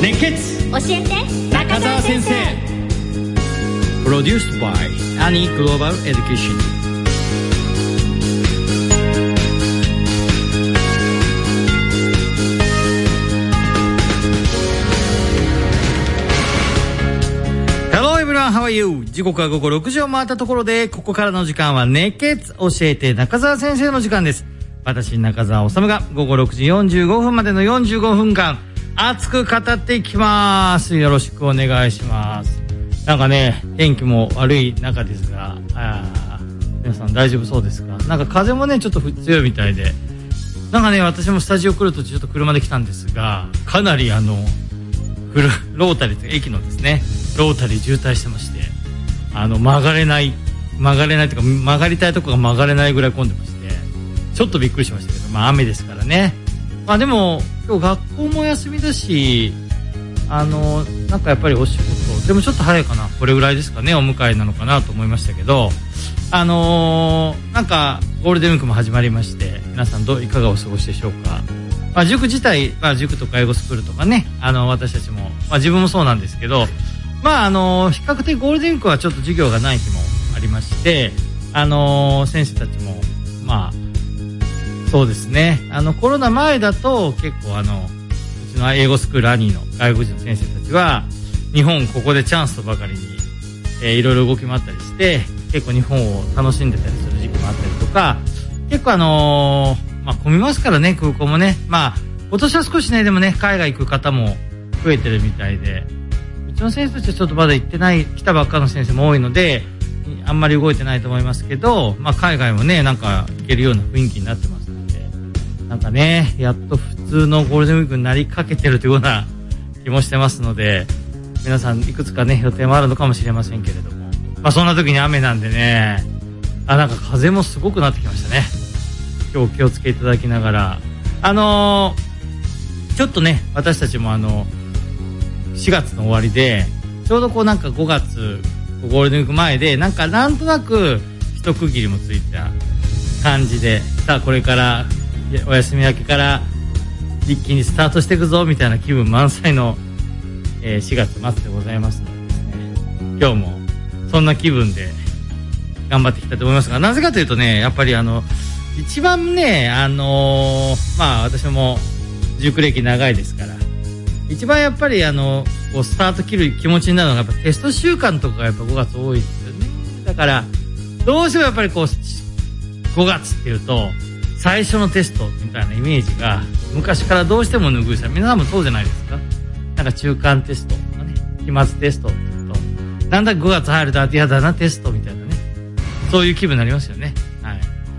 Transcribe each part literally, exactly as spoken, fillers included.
熱血教えて中澤先生。プロデュースバイアニーグローバルエデュケーション。Hello everyone, how are you? 時刻は午後ろくじを回ったところで、ここからの時間は熱血教えて中澤先生の時間です。私中澤修が午後ろくじよんじゅうごふんまでのよんじゅうごふんかん熱く語っていきます。よろしくお願いします。なんかね、天気も悪い中ですが、あ皆さん大丈夫そうですか？なんか風もねちょっと強いみたいで、なんかね私もスタジオ来る途中ちょっと車で来たんですが、かなりあのロータリーと駅のですねロータリー渋滞してまして、あの曲がれない曲がれないというか曲がりたいとこが曲がれないぐらい混んでまして、ちょっとびっくりしましたけど、まあ雨ですからね。まあでも今日学校も休みだし、あのなんかやっぱりお仕事でもちょっと早いかな、これぐらいですかね、お迎えなのかなと思いましたけど、あのー、なんかゴールデンウィークも始まりまして、皆さんどういかがお過ごしでしょうか。まあ、塾自体、まあ、塾とか英語スクールとかね、あの私たちも、まあ、自分もそうなんですけど、まああのー、比較的ゴールデンウィークはちょっと授業がない日もありまして、あのー、先生たちもまあそうですね、あのコロナ前だと結構あのうちの英語スクールアニーの外国人の先生たちは日本ここでチャンスとばかりに、えー、いろいろ動き回ったりして、結構日本を楽しんでたりする時期もあったりとか、結構あのー、まあ混みますからね、空港もね。まあ今年は少しねでもね海外行く方も増えてるみたいで、うちの先生たちはちょっとまだ行ってない、来たばっかの先生も多いのであんまり動いてないと思いますけど、まあ海外もねなんか行けるような雰囲気になってます。なんかね、やっと普通のゴールデンウィークになりかけてるというような気もしてますので、皆さんいくつかね予定もあるのかもしれませんけれども、まあそんな時に雨なんでね、あなんか風もすごくなってきましたね。今日お気をつけいただきながら、あのー、ちょっとね私たちもあのしがつの終わりでちょうどこうなんかごがつゴールデンウィーク前でなんかなんとなく一区切りもついた感じで、さあこれからお休み明けから一気にスタートしていくぞみたいな気分満載の、えー、しがつ末でございますのでですね、今日もそんな気分で頑張っていきたいと思いますが、なぜかというとね、やっぱりあの一番ね、あのー、まあ私も塾歴長いですから、一番やっぱりあのこうスタート切る気持ちになるのがやっぱテスト週間とかがやっぱごがつ多いですよね。だからどうしてもやっぱりこうごがつっていうと最初のテストみたいなイメージが昔からどうしても拭いさ、皆さんもそうじゃないですか。なんか中間テストとかね、期末テストって言うとなんだごがつ入ると嫌だなテストみたいなね、そういう気分になりますよね。はい。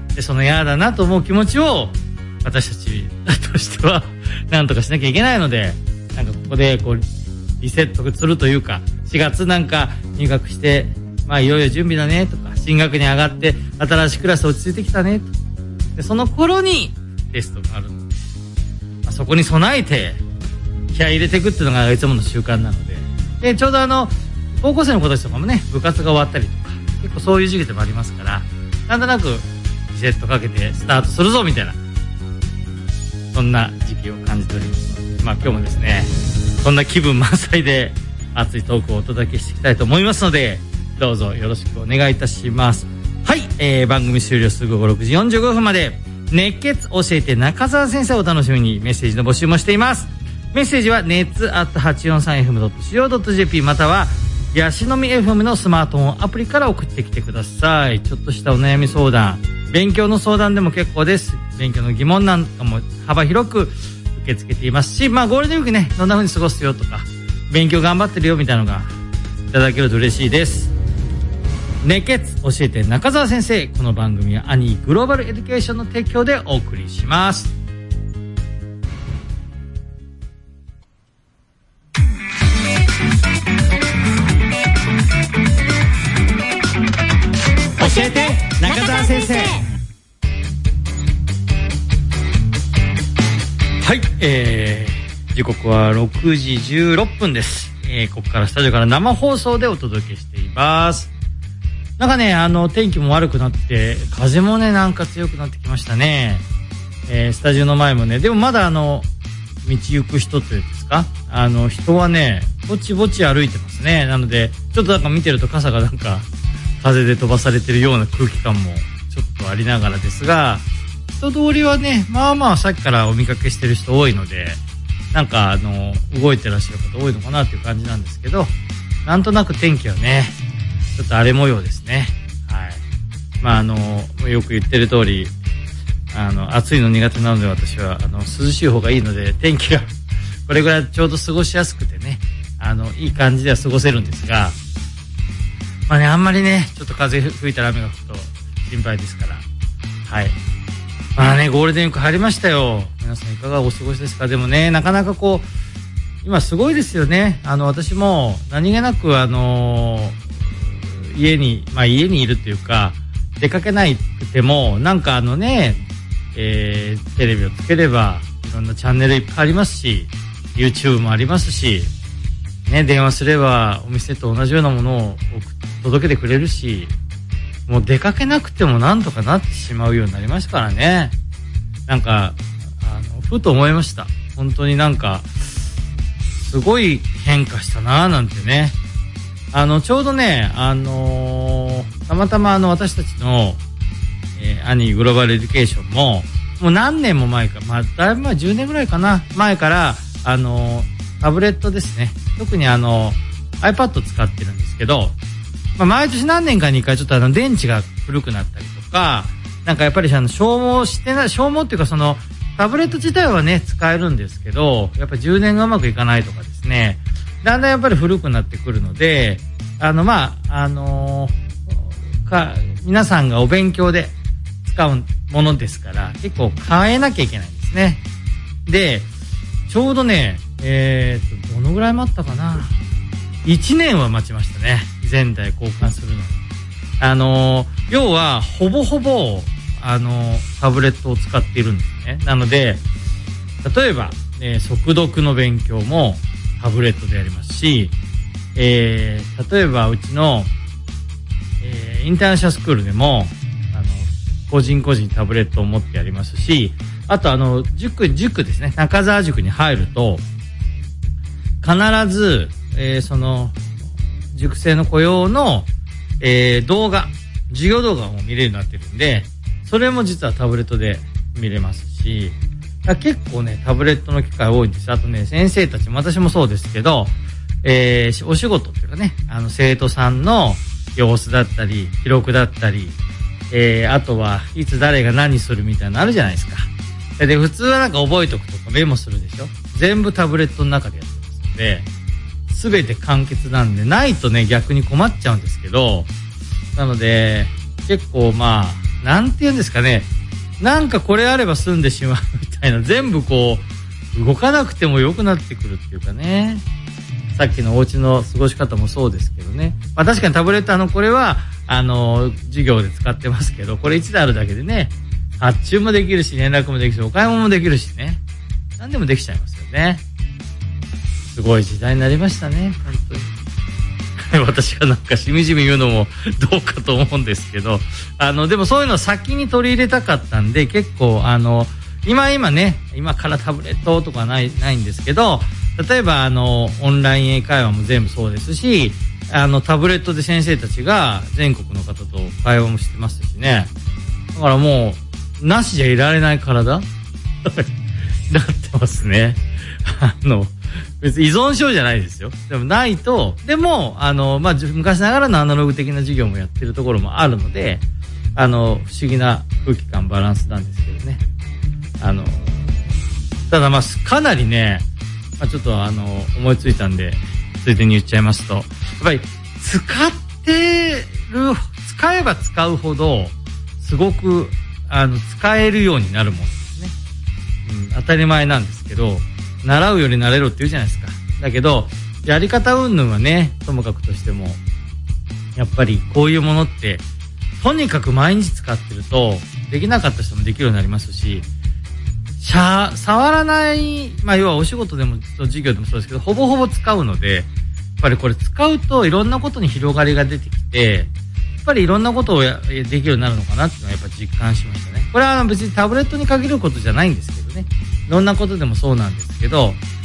でその嫌だなと思う気持ちを私たちとしてはなんとかしなきゃいけないので、なんかここでこうリセットするというか、しがつなんか入学してまあいよいよ準備だねとか、進学に上がって新しいクラス落ち着いてきたねと、でその頃にテストがあるので、まあ、そこに備えて気合い入れていくっていうのがいつもの習慣なので、でちょうどあの高校生の子たちとかもね部活が終わったりとか結構そういう時期でもありますから、なんとなくリセットかけてスタートするぞみたいな、そんな時期を感じておりますので、まあ今日もですねそんな気分満載で熱いトークをお届けしていきたいと思いますので、どうぞよろしくお願いいたします。はい、えー、番組終了すぐ午後ろくじよんじゅうごふんまで熱血教えて中澤先生をお楽しみにメッセージの募集もしています。メッセージは熱 アットはちよんさんエフエムドットシーオードットジェーピー またはヤシの実 エフエム のスマートフォンアプリから送ってきてください。ちょっとしたお悩み相談、勉強の相談でも結構です。勉強の疑問なんかも幅広く受け付けていますし、まあゴールデンウィークねどんな風に過ごすよとか、勉強頑張ってるよみたいなのがいただけると嬉しいです。熱血教えて中澤先生、この番組はアニーグローバルエデュケーションの提供でお送りします。教えて中澤先生。はい、えー、時刻はろくじじゅうろっぷんです。えー、ここからスタジオから生放送でお届けしています。なんかね、あの天気も悪くなって風もねなんか強くなってきましたね。えー、スタジオの前もね、でもまだあの道行く人というですですか、あの人はねぼちぼち歩いてますね。なのでちょっとなんか見てると傘がなんか風で飛ばされてるような空気感もちょっとありながらですが、人通りはねまあまあさっきからお見かけしてる人多いので、なんかあの動いてらっしゃる方多いのかなっていう感じなんですけど、なんとなく天気はねちょっと荒れ模様ですね。はい。まああのよく言ってる通り、あの暑いの苦手なので私はあの涼しい方がいいので、天気がこれぐらいちょうど過ごしやすくてね、あのいい感じでは過ごせるんですが、まあねあんまりねちょっと風吹いたら雨が吹くと心配ですから。はい。まあねゴールデンウィーク入りましたよ。皆さんいかがお過ごしですか。でもねなかなかこう今すごいですよね。あの私も何気なくあの家にまあ家にいるっていうか出かけないくてもなんかあのね、えー、テレビをつければいろんなチャンネルいっぱいありますし、 YouTube もありますしね、電話すればお店と同じようなものを届けてくれるし、もう出かけなくてもなんとかなってしまうようになりましたからね。なんかあのふと思いました。本当になんかすごい変化したなぁなんてね。あのちょうどねあのー、たまたまあの私たちの、えー、兄グローバルエデュケーションももう何年も前か、まあだいぶ前じゅうねんぐらいかな前からあのー、タブレットですね。特にあの iPad 使ってるんですけど、まあ、毎年何年かにいっかいちょっとあの電池が古くなったりとか、なんかやっぱりあの消耗してない、消耗っていうかそのタブレット自体はね使えるんですけど、やっぱり充電がうまくいかないとかですね、だんだんやっぱり古くなってくるので、あのまああのー、か皆さんがお勉強で使うものですから結構変えなきゃいけないんですね。でちょうどねえー、とどのぐらい待ったかな、いちねんは待ちましたね、前代交換するのに。あのー、要はほぼほぼあのー、タブレットを使っているんですね。なので例えば、えー、速読の勉強もタブレットでやりますし、えー、例えばうちの、えー、インターナショナルスクールでもあの個人個人タブレットを持ってやりますし、あとあの塾塾ですね、中澤塾に入ると必ず、えー、その塾生の子用の、えー、動画授業動画も見れるようになってるんで、それも実はタブレットで見れますし、結構ねタブレットの機会多いんです。あとね先生たちも私もそうですけど、えー、お仕事っていうかね、あの生徒さんの様子だったり記録だったり、えー、あとはいつ誰が何するみたいなのあるじゃないですか。で普通はなんか覚えておくとかメモするでしょ。全部タブレットの中でやってますので全て完結なんで、ないとね逆に困っちゃうんですけど、なので結構まあなんて言うんですかね、なんかこれあれば済んでしまうみたいな、全部こう動かなくても良くなってくるっていうかね。さっきのお家の過ごし方もそうですけどね、まあ確かにタブレットあのこれはあの授業で使ってますけど、これいちだいあるだけでね発注もできるし連絡もできるしお買い物もできるしね、何でもできちゃいますよね。すごい時代になりましたね本当に私がなんかしみじみ言うのもどうかと思うんですけど、あのでもそういうのを先に取り入れたかったんで、結構あの今今ね今からタブレットとかないないんですけど、例えばあのオンライン英会話も全部そうですし、あのタブレットで先生たちが全国の方と会話もしてますしね。だからもうなしじゃいられない体なってますね。あの別に依存症じゃないですよ。でもないと、でもあの、まあ、昔ながらのアナログ的な授業もやってるところもあるので、あの不思議な空気感バランスなんですけどね。あのただまあかなりね、まあ、ちょっとあの思いついたんでついでに言っちゃいますと、やっぱり使ってる使えば使うほどすごくあの使えるようになるものですね。うん、当たり前なんですけど、習うより慣れろって言うじゃないですか。だけどやり方云々はねともかくとしても、やっぱりこういうものってとにかく毎日使ってるとできなかった人もできるようになりますし、しゃ触らない、まあ要はお仕事でも授業でもそうですけど、ほぼほぼ使うので、やっぱりこれ使うといろんなことに広がりが出てきて、やっぱりいろんなことをやできるようになるのかなっていうのはやっぱ実感しましたね。これは別にタブレットに限ることじゃないんですけどね、いろんなことでもそうなんですけど、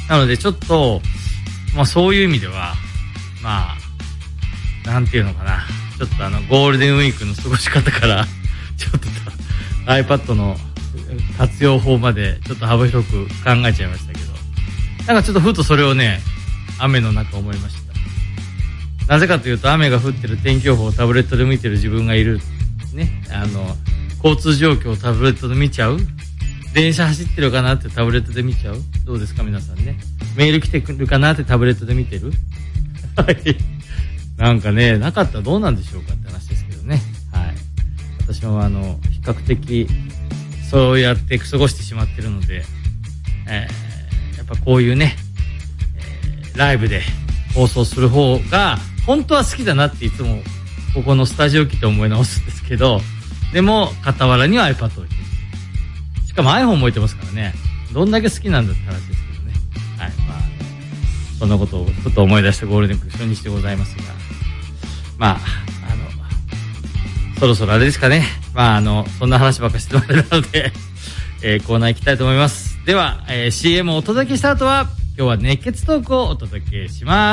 なのでちょっと、まあそういう意味では、まあ、なんていうのかな。ちょっとあの、ゴールデンウィークの過ごし方から、ちょっと iPad の活用法までちょっと幅広く考えちゃいましたけど、なんかちょっとふとそれをね、雨の中思いました。なぜかというと、雨が降ってる天気予報をタブレットで見てる自分がいる。ね。あの、交通状況をタブレットで見ちゃう。電車走ってるかなってタブレットで見ちゃう。どうですか皆さんね。メール来てくるかなってタブレットで見てる。はい。なんかね、なかったらどうなんでしょうかって話ですけどね。はい。私もあの、比較的、そうやって過ごしてしまってるので、えー、やっぱこういうね、えー、ライブで放送する方が、本当は好きだなっていつも、ここのスタジオ来て思い直すんですけど、でも、傍らには iPad を置いてる。しかも iPhone も置いてますからね。どんだけ好きなんだって話ですけどね。はい。まあ、そんなことをふと思い出したゴールデンウィーク初日でございますが。まあ、あの、そろそろあれですかね。まあ、あの、そんな話ばっかしてもらえたので、えー、コーナー行きたいと思います。では、えー、シーエム をお届けした後は、今日は熱血トークをお届けします。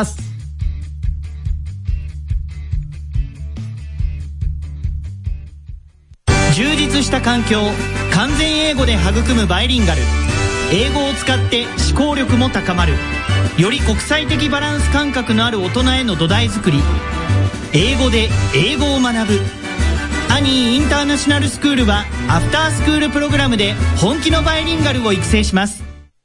充実した環境、完全英語で育むバイリンガル。英語を使って思考力も高まる。より国際的バランス感覚のある大人への土台作り。英語で英語を学ぶ。アニーインターナショナルスクールはアフタースクールプログラムで本気のバイリンガルを育成します。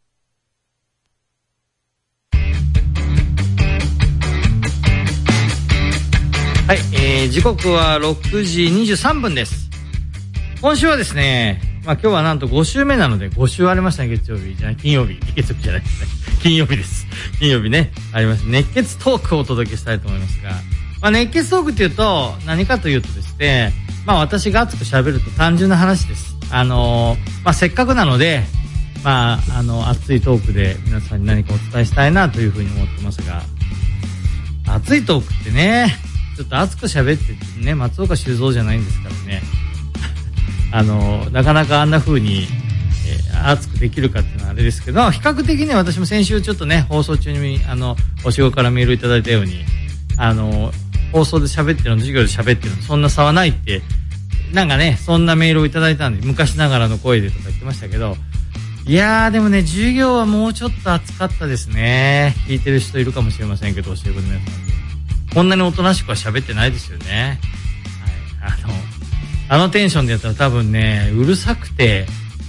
はい、えー、時刻はろくじにじゅうさんぷんです。今週はですね、まあ今日はなんとご週目なので、ご週ありましたね、月曜日じゃない、金曜日。月曜日じゃないですね。金曜日です。金曜日ね、あります。熱血トークをお届けしたいと思いますが、まあ熱血トークっていうと、何かというとですね、まあ私が熱く喋ると単純な話です。あのー、まあせっかくなので、まあ、あの、熱いトークで皆さんに何かお伝えしたいなというふうに思ってますが、熱いトークってね、ちょっと熱く喋ってね、松岡修造じゃないんですからね。あの、なかなかあんな風に、えー、熱くできるかっていうのはあれですけど、比較的ね、私も先週ちょっとね、放送中に、あの、お仕事からメールいただいたように、あの、放送で喋ってるの、授業で喋ってるの、そんな差はないって、なんかね、そんなメールをいただいたんで、昔ながらの声でとか言ってましたけど、いやーでもね、授業はもうちょっと熱かったですね。聞いてる人いるかもしれませんけど、教え子の皆さんで。こんなにおとなしくは喋ってないですよね。はい。あの、あのテンションでやったら多分ね、うるさくて、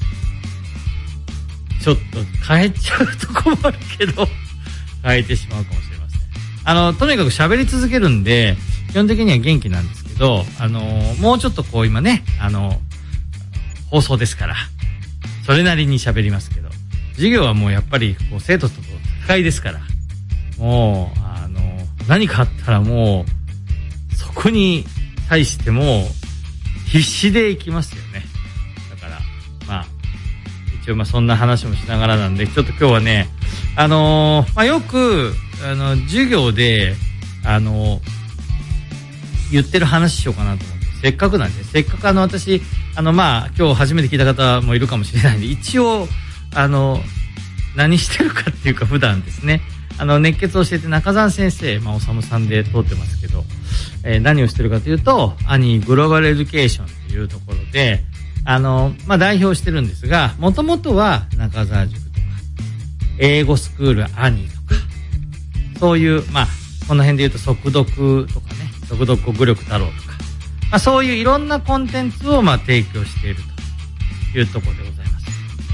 ちょっと変えちゃうとこもあるけど、変えてしまうかもしれません。あの、とにかく喋り続けるんで、基本的には元気なんですけど、あの、もうちょっとこう今ね、あの、放送ですから、それなりに喋りますけど、授業はもうやっぱりこう生徒と戦いですから、もう、あの、何かあったらもう、そこに対しても、必死でいきますよね。だから、まあ、一応まあそんな話もしながらなんで、ちょっと今日はね、あのー、まあよく、あの、授業で、あのー、言ってる話しようかなと思って、せっかくなんで、せっかくあの私、あのまあ今日初めて聞いた方もいるかもしれないんで、一応、あの、何してるかっていうか普段ですね、あの熱血を教えて中澤先生、まあおさむさんで通ってますけど、えー、何をしてるかというと、アニーグローバルエデュケーションというところで、あの、まあ代表してるんですが、もともとは中澤塾とか、英語スクールアニーとか、そういう、まあ、この辺で言うと速読とかね、速読語力太郎とか、まあそういういろんなコンテンツをまあ提供しているというところでございます。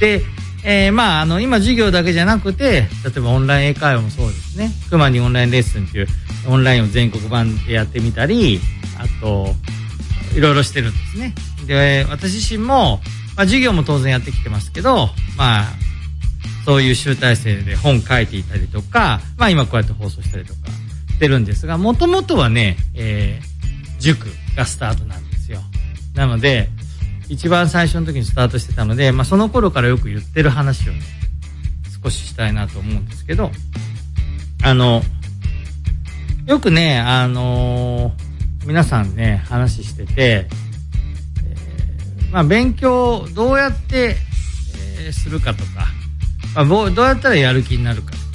で、えー、まああの今授業だけじゃなくて、例えばオンライン英会話もそうですね。クマにオンラインレッスンっていうオンラインを全国版でやってみたり、あと、いろいろしてるんですね。で、私自身も、まあ授業も当然やってきてますけど、まあ、そういう集大成で本書いていたりとか、まあ今こうやって放送したりとかしてるんですが、もともとはね、えー、塾がスタートなんですよ。なので、一番最初の時にスタートしてたので、まあその頃からよく言ってる話をね、少ししたいなと思うんですけど、あの、よくね、あのー、皆さんね、話してて、えー、まあ勉強どうやって、えー、するかとか、まあ、どうやったらやる気になるかとか、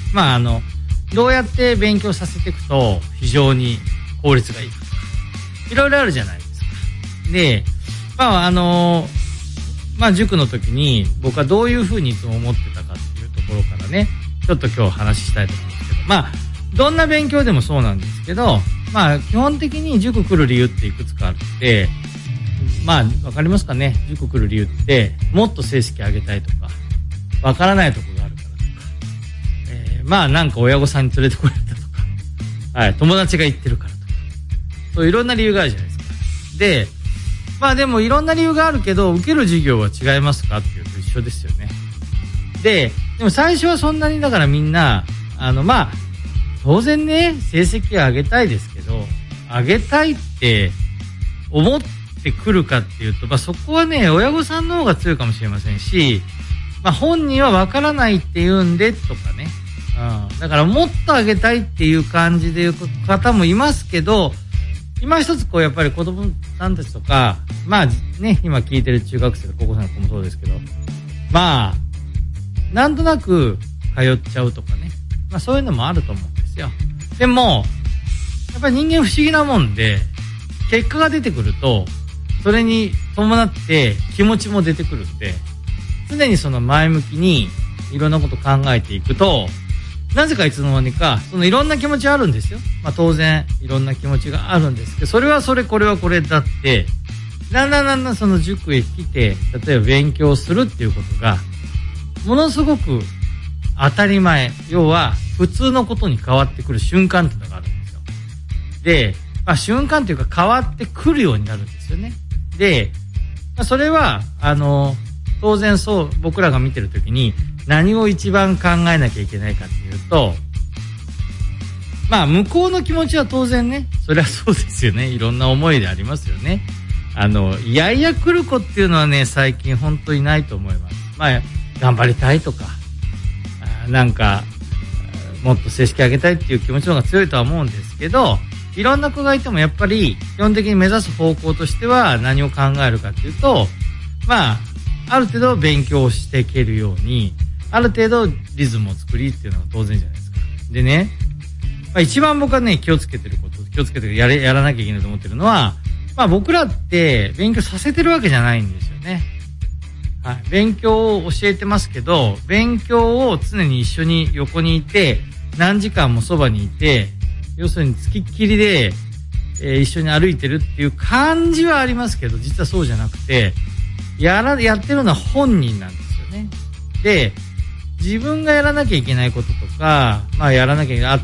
まああのどうやって勉強させていくと非常に効率がいいかとかいろいろあるじゃないですか。でまああのまあ塾の時に僕はどういうふうにいつも思ってたかっていうところからねちょっと今日話したいと思うんですけど、まあどんな勉強でもそうなんですけど、まあ基本的に塾来る理由っていくつかあって、まあわかりますかね。塾来る理由ってもっと成績上げたいとかわからないところがあるからとか、えー、まあなんか親御さんに連れてこられたとか、はい、友達が行ってるからとか、そういろんな理由があるじゃないですか。でまあでもいろんな理由があるけど受ける授業は違いますかっていうと一緒ですよね。ででも最初はそんなにだからみんなあのまあ当然ね成績は上げたいですけど上げたいって思ってくるかっていうと、まあ、そこはね親御さんの方が強いかもしれませんし、まあ、本人は分からないって言うんでとかね、うん、だからもっと上げたいっていう感じで言う方もいますけど、今一つこうやっぱり子供さんたちとかまあね今聞いてる中学生と高校生の子もそうですけど、まあなんとなく通っちゃうとかね、まあそういうのもあると思うんですよ。でもやっぱり人間不思議なもんで結果が出てくるとそれに伴って気持ちも出てくるんで、常にその前向きにいろんなこと考えていくとなぜかいつの間にかそのいろんな気持ちあるんですよ。まあ当然いろんな気持ちがあるんですけど、それはそれこれはこれだってだんだんだんだんその塾へ来て例えば勉強するっていうことがものすごく当たり前、要は普通のことに変わってくる瞬間っていうのがあるんですよ。で、まあ、瞬間というか変わってくるようになるんですよね。で、まあ、それはあの当然そう僕らが見てるときに何を一番考えなきゃいけないかっていうと、まあ向こうの気持ちは当然ね、それはそうですよね。いろんな思いでありますよね。あのいやいや来る子っていうのはね最近本当にないと思います。まあ頑張りたいとかなんかもっと成績上げたいっていう気持ちの方が強いとは思うんですけど、いろんな子がいてもやっぱり基本的に目指す方向としては何を考えるかっていうと、まあある程度勉強していけるようにある程度リズムを作りっていうのが当然じゃないですか。でね、まあ、一番僕はね気をつけてること気をつけてやれやらなきゃいけないと思ってるのは、まあ僕らって勉強させてるわけじゃないんですよね。はい、勉強を教えてますけど、勉強を常に一緒に横にいて何時間もそばにいて、要するに付きっきりで、えー、一緒に歩いてるっていう感じはありますけど、実はそうじゃなくてやらやってるのは本人なんですよね。で、自分がやらなきゃいけないこととか、まあやらなきゃいけないあって、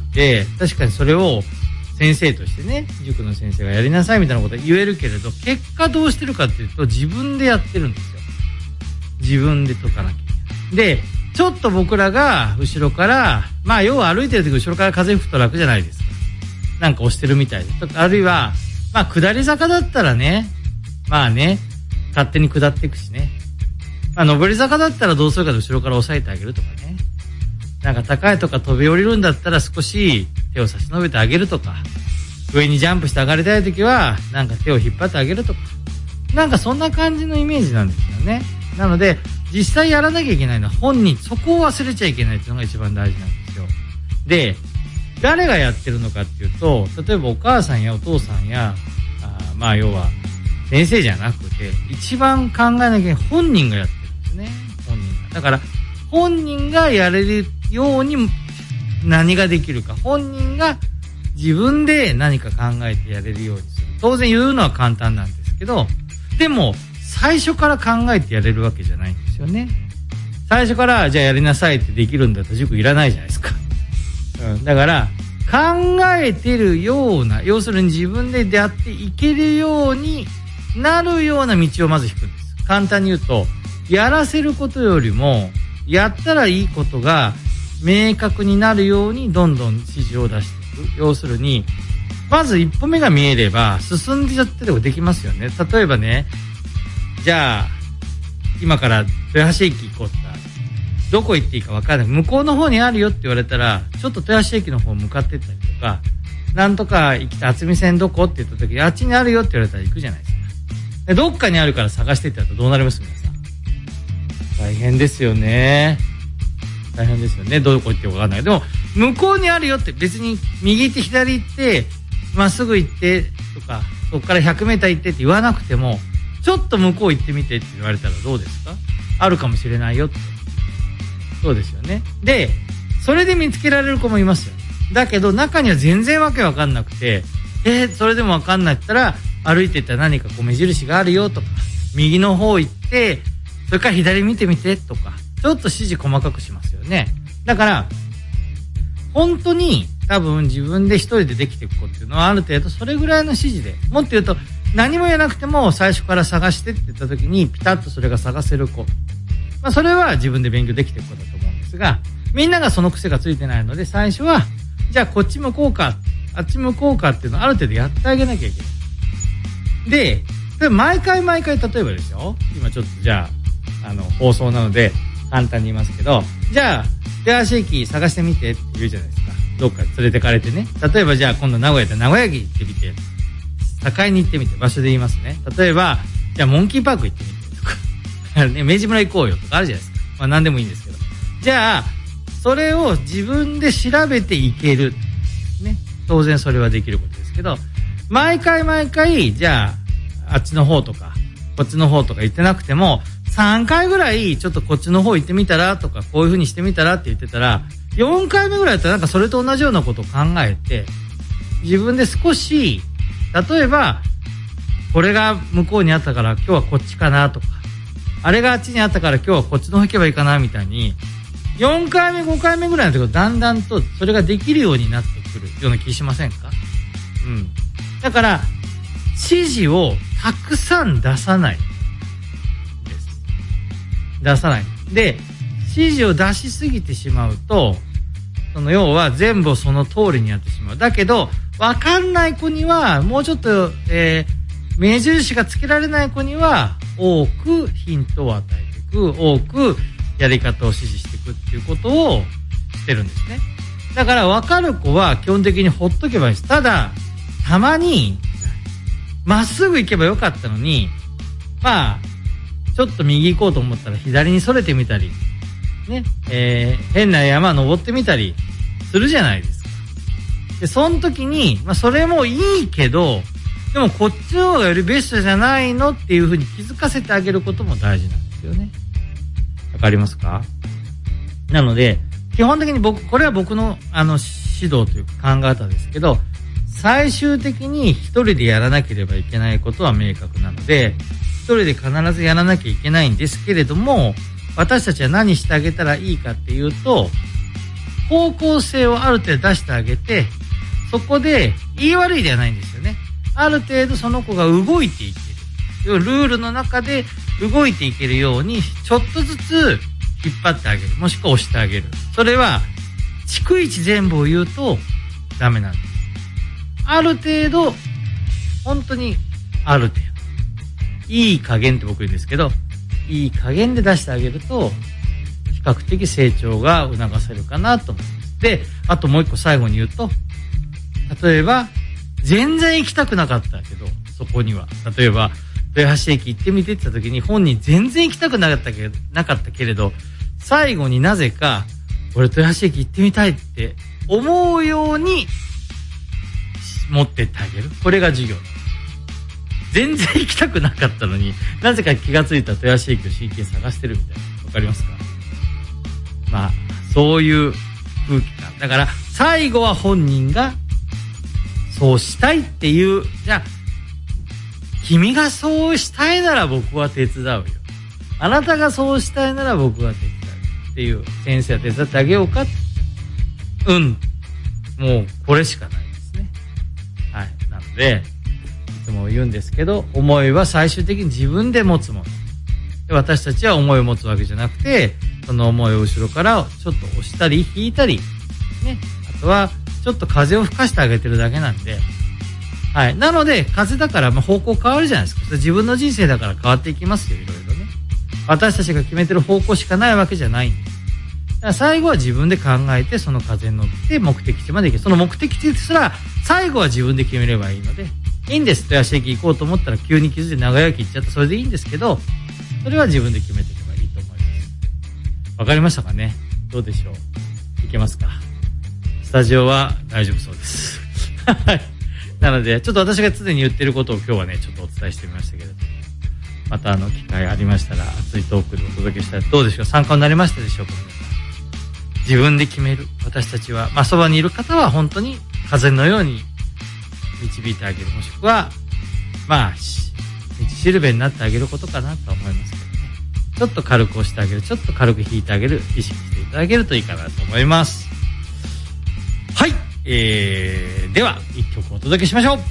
確かにそれを先生としてね、塾の先生がやりなさいみたいなこと言えるけれど、結果どうしてるかっていうと自分でやってるんですよ。自分で解かなきゃいけない。で、ちょっと僕らが後ろから、まあ要は歩いてる時後ろから風吹くと楽じゃないですか。なんか押してるみたいで。あるいは、まあ下り坂だったらね、まあね、勝手に下っていくしね。まあ上り坂だったらどうするかと後ろから押さえてあげるとかね。なんか高いとか飛び降りるんだったら少し手を差し伸べてあげるとか。上にジャンプして上がりたい時はなんか手を引っ張ってあげるとか。なんかそんな感じのイメージなんですよね。なので実際やらなきゃいけないのは本人、そこを忘れちゃいけないっていうのが一番大事なんですよ。で、誰がやってるのかっていうと、例えばお母さんやお父さんやあまあ要は先生じゃなくて一番考えなきゃいけない本人がやってるんですね。本人がだから本人がやれるように何ができるか、本人が自分で何か考えてやれるようにする。当然言うのは簡単なんですけど、でも最初から考えてやれるわけじゃないんですよね。最初からじゃあやりなさいってできるんだったら塾いらないじゃないですか。うん、だから考えてるような、要するに自分でやっていけるようになるような道をまず引くんです。簡単に言うと、やらせることよりもやったらいいことが明確になるようにどんどん指示を出していく。要するにまず一歩目が見えれば進んでちゃってでもできますよね。例えばね、じゃあ今から豊橋駅行こうってどこ行っていいか分からない、向こうの方にあるよって言われたらちょっと豊橋駅の方向かってったりとか、なんとか行きた厚見線どこって言った時にあっちにあるよって言われたら行くじゃないですか。でどっかにあるから探してってやったらどうなります皆さん。大変ですよね。 大変ですよね。どこ行っても分かんない。でも、向こうにあるよって、別に右行って左行って、まっすぐ行ってとか、そこからひゃくメーター行ってって言わなくても、ちょっと向こう行ってみてって言われたらどうですか？あるかもしれないよって。そうですよね。で、それで見つけられる子もいますよ。だけど、中には全然わけわかんなくて、えー、それでもわかんないって言ったら、歩いていったら何かこう目印があるよとか、右の方行って、それから左見てみてとか、ちょっと指示細かくしますよね。だから、本当に多分自分で一人でできていく子っていうのはある程度それぐらいの指示で、もっと言うと何もやらなくても最初から探してって言った時にピタッとそれが探せる子。まあそれは自分で勉強できていく子だと思うんですが、みんながその癖がついてないので最初は、じゃあこっち向こうか、あっち向こうかっていうのをある程度やってあげなきゃいけない。で、で毎回毎回例えばですよ、今ちょっとじゃあ、あの放送なので簡単に言いますけど、じゃあ手足駅探してみてって言うじゃないですか。どっか連れてかれてね。例えばじゃあ今度名古屋で名古屋駅行ってみて、境に行ってみて、場所で言いますね。例えば、じゃあモンキーパーク行ってみてとか、ね、明治村行こうよとかあるじゃないですか。まあ何でもいいんですけど。じゃあ、それを自分で調べていける。ね。当然それはできることですけど、毎回毎回、じゃあ、あっちの方とか、こっちの方とか言ってなくても、さんかいぐらいちょっとこっちの方行ってみたらとか、こういう風にしてみたらって言ってたら、よんかいめぐらいだったらなんかそれと同じようなことを考えて、自分で少し、例えば、これが向こうにあったから今日はこっちかなとか、あれがあっちにあったから今日はこっちの方行けばいいかなみたいに、よんかいめ、ごかいめぐらいのところだんだんとそれができるようになってくるような気しませんか？うん。だから、指示をたくさん出さない。出さない。で、指示を出しすぎてしまうと、その要は全部その通りにやってしまう。だけど、わかんない子には、もうちょっと、えー、目印がつけられない子には、多くヒントを与えていく、多くやり方を指示していくっていうことをしてるんですね。だからわかる子は基本的にほっとけばいいです。ただ、たまに、まっすぐ行けばよかったのに、まあ、ちょっと右行こうと思ったら左にそれてみたり、ね、えー、変な山登ってみたりするじゃないですか。で、その時に、まあそれもいいけど、でもこっちの方がよりベストじゃないのっていう風に気づかせてあげることも大事なんですよね。わかりますか？なので、基本的に僕、これは僕のあの指導というか考え方ですけど、最終的に一人でやらなければいけないことは明確なので、一人で必ずやらなきゃいけないんですけれども、私たちは何してあげたらいいかっていうと、方向性をある程度出してあげて、そこで言い悪いではないんですよね。ある程度その子が動いていける。ルールの中で動いていけるように、ちょっとずつ引っ張ってあげる。もしくは押してあげる。それは、逐一全部を言うとダメなんです。ある程度、本当にある程度。いい加減って僕言うんですけど、いい加減で出してあげると、比較的成長が促せるかなと思います。で、あともう一個最後に言うと、例えば、全然行きたくなかったけど、そこには。例えば、豊橋駅行ってみてって言った時に、本人全然行きたくなかったけど、なかったけれど、最後になぜか、俺豊橋駅行ってみたいって思うように持ってってあげる。これが授業。全然行きたくなかったのに、なぜか気がついた豊橋駅を真剣に探してるみたいな。わかりますか？まあ、そういう空気感。だから、最後は本人が、そうしたいっていう、じゃあ、君がそうしたいなら僕は手伝うよ。あなたがそうしたいなら僕は手伝う。っていう、先生は手伝ってあげようか？うん。もう、これしかないですね。はい。なので、いつも言うんですけど、思いは最終的に自分で持つもの。で、私たちは思いを持つわけじゃなくて、その思いを後ろからちょっと押したり引いたり、ね。あとは、ちょっと風を吹かしてあげてるだけなんで、はい。なので、風だからまあ方向変わるじゃないですか。自分の人生だから変わっていきますよ、いろいろね。私たちが決めてる方向しかないわけじゃないんです。だから最後は自分で考えて、その風に乗って目的地まで行ける。その目的地すら、最後は自分で決めればいいので、いいんです。豊橋駅行こうと思ったら急に気づいて名古屋駅行っちゃったらそれでいいんですけど、それは自分で決めていけばいいと思います。わかりましたかね？ どうでしょう。いけますか。スタジオは大丈夫そうです。はい。なので、ちょっと私が常に言ってることを今日はね、ちょっとお伝えしてみましたけれども、またあの、機会ありましたら、熱いトークでお届けしたらどうでしょう。参考になりましたでしょうか。自分で決める。私たちは、まあ、そばにいる方は本当に風のように導いてあげる。もしくは、まあ、道しるべになってあげることかなと思いますけどね。ちょっと軽く押してあげる。ちょっと軽く引いてあげる。意識していただけるといいかなと思います。はい。えー、では、一曲お届けしましょう。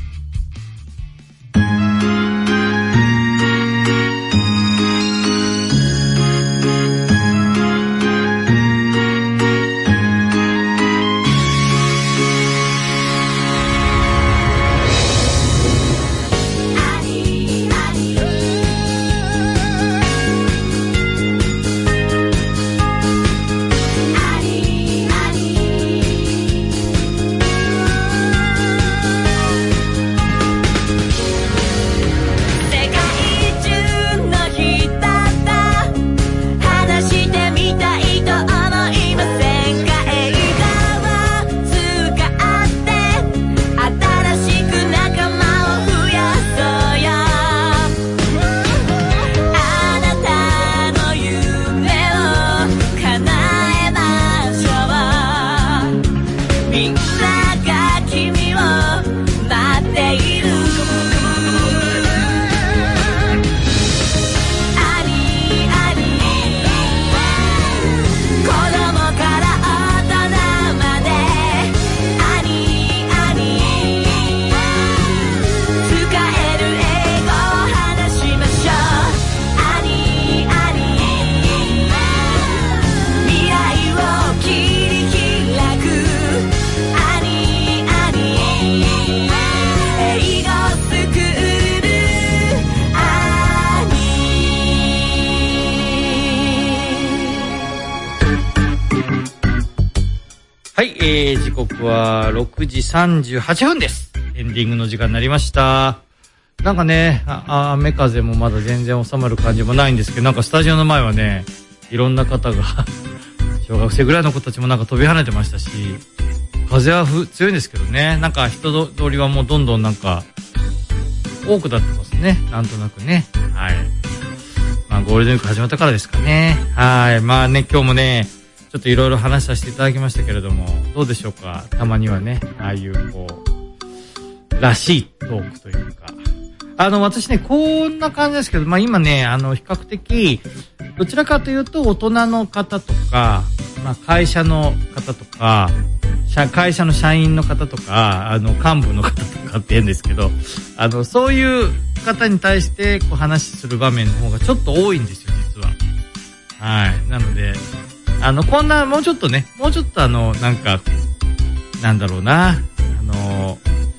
はい、えー、時刻はろくじさんじゅうはっぷんです。エンディングの時間になりました。なんかね、あ雨風もまだ全然収まる感じもないんですけど、なんかスタジオの前はね、いろんな方が小学生ぐらいの子たちもなんか飛び跳ねてましたし、風はふ強いんですけどね、なんか人通りはもうどんどんなんか多くなってますね、なんとなくね。はい。まあゴールデンウィーク始まったからですかね。はい。まあね、今日もね、ちょっといろいろ話させていただきましたけれども、どうでしょうか。たまにはね、ああいうこうらしいトークというか、あの私ね、こんな感じですけど、まあ今ね、あの比較的どちらかというと大人の方とか、まあ会社の方とか、会社の社員の方とか、あの幹部の方とかって言うんですけど、あのそういう方に対してこう話する場面の方がちょっと多いんですよ、実は。はい。なので。あの、こんな、もうちょっとね、もうちょっとあの、なんか、なんだろうな、あの、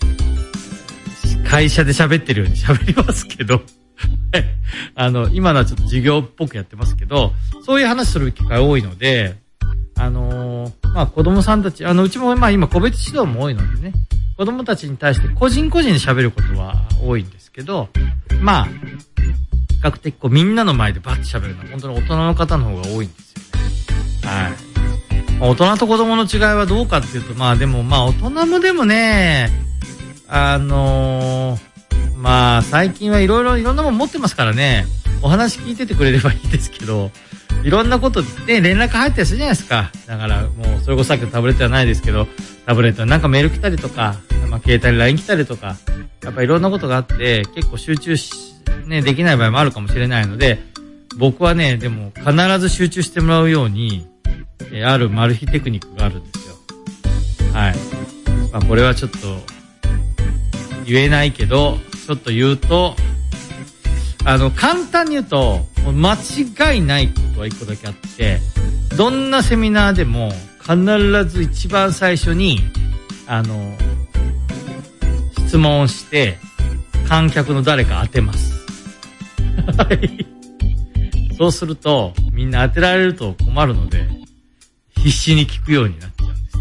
会社で喋ってるように喋りますけど、あの、今のはちょっと授業っぽくやってますけど、そういう話する機会多いので、あの、まあ、子供さんたち、あの、うちもまあ今個別指導も多いのでね、子供たちに対して個人個人で喋ることは多いんですけど、まあ、比較的こうみんなの前でバッと喋るのは本当に大人の方の方が多いんですよ。はい。大人と子供の違いはどうかっていうと、まあでもまあ大人もでもね、あのー、まあ最近はいろいろいろんなもん持ってますからね、お話聞いててくれればいいですけど、いろんなことで連絡入ったりするじゃないですか。だからもうそれこそさっきのタブレットじゃないですけど、タブレットなんかメール来たりとか、まあ携帯に ライン 来たりとか、やっぱいろんなことがあって結構集中し、ね、できない場合もあるかもしれないので、僕はね、でも必ず集中してもらうように、えー、あるマル秘テクニックがあるんですよ。はい。まあこれはちょっと言えないけど、ちょっと言うと、あの簡単に言うと間違いないことは一個だけあって、どんなセミナーでも必ず一番最初にあの質問をして観客の誰か当てます。はい。そうするとみんな当てられると困るので必死に聞くようになっちゃうんです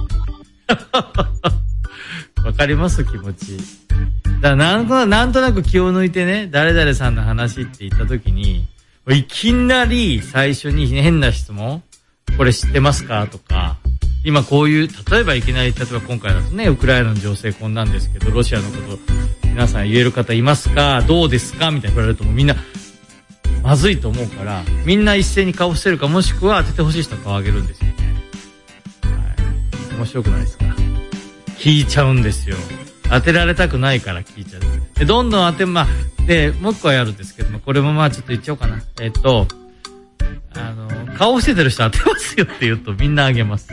ね。わかります気持ち。だからなんとなんとなく気を抜いてね、誰々さんの話って言った時にいきなり最初に変な質問、 これ知ってますかとか、今こういう、例えばいきなり、例えば今回だとね、ウクライナの情勢こんなんですけど、ロシアのこと皆さん言える方いますか、どうですかみたいに言われるともうみんなまずいと思うから、みんな一斉に顔してるか、もしくは当ててほしい人は顔上げるんですよね。はい、面白くないですか。聞いちゃうんですよ。当てられたくないから聞いちゃう。でどんどん当て、まあ、でもう一個はやるんですけども、これもまあちょっと言っちゃおうかな。えっとあの顔しててる人当てますよって言うとみんなあげます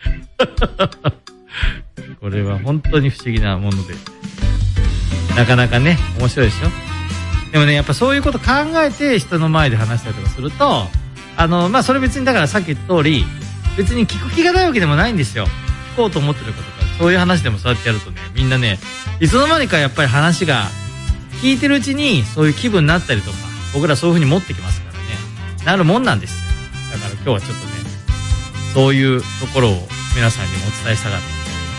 これは本当に不思議なもので、なかなかね面白いでしょ。でもね、やっぱそういうこと考えて人の前で話したりとかすると、あのまあそれ別にだからさっき言った通り、別に聞く気がないわけでもないんですよ。聞こうと思ってることから、そういう話でもそうやってやるとね、みんなね、いつの間にかやっぱり話が聞いてるうちにそういう気分になったりとか、僕らそういう風に持ってきますからね、なるもんなんですよ。だから今日はちょっとね、そういうところを皆さんにもお伝えしたかった。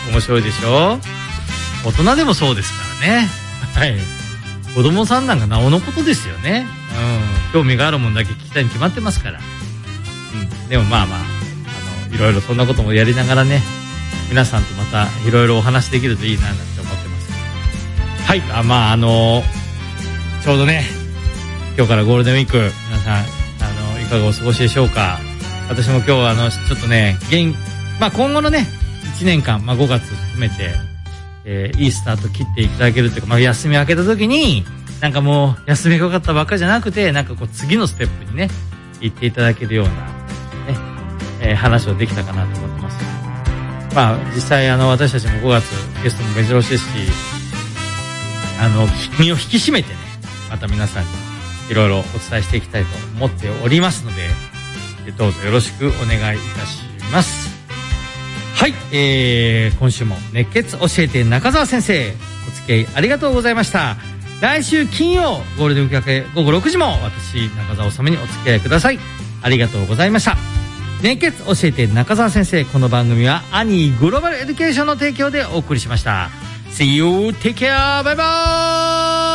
面白いでしょ。大人でもそうですからね。はい。子供さんなんかなおのことですよね。うん。興味があるもんだけ聞きたいに決まってますから。うん。でもまあまあ、あの、いろいろそんなこともやりながらね、皆さんとまたいろいろお話できるといいななんて思ってます。はい。あ、まああの、ちょうどね、今日からゴールデンウィーク、皆さん、あの、いかがお過ごしでしょうか。私も今日はあの、ちょっとね、現、まあ今後のね、いちねんかん、まあごがつ含めて、えー、いいスタート切っていただけるというか、まあ休み明けた時に、なんかもう休みがかかったばっかじゃなくて、なんかこう次のステップにね、行っていただけるような、ね、えー、話をできたかなと思ってます。まあ実際あの、私たちもごがつゲストも目白押しですし、あの、身を引き締めてね、また皆さんにいろいろお伝えしていきたいと思っておりますので、どうぞよろしくお願いいたします。はい、えー、今週も熱血教えて中澤先生、お付き合いありがとうございました。来週金曜ゴールデンウィーク明け午後ろくじも私中澤治にお付き合いください。ありがとうございました。熱血教えて中澤先生、この番組はアニーグローバルエデュケーションの提供でお送りしました。See you, take care, bye bye!